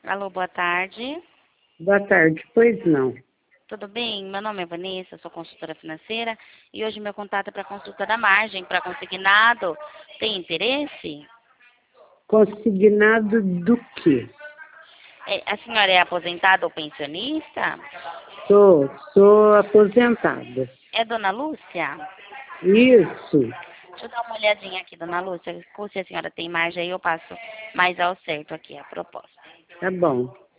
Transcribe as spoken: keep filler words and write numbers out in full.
Alô, boa tarde. Boa tarde, pois não. Tudo bem? Meu nome é Vanessa, sou consultora financeira e hoje meu contato é para consulta da margem para consignado. Tem interesse? Consignado do quê? É, a senhora é aposentada ou pensionista? Sou, sou aposentada. É dona Lúcia? Isso, Deixa eu dar uma olhadinha aqui, dona Lúcia. Se a senhora tem margem aí, eu passo mais ao certo aqui a proposta. tá bom.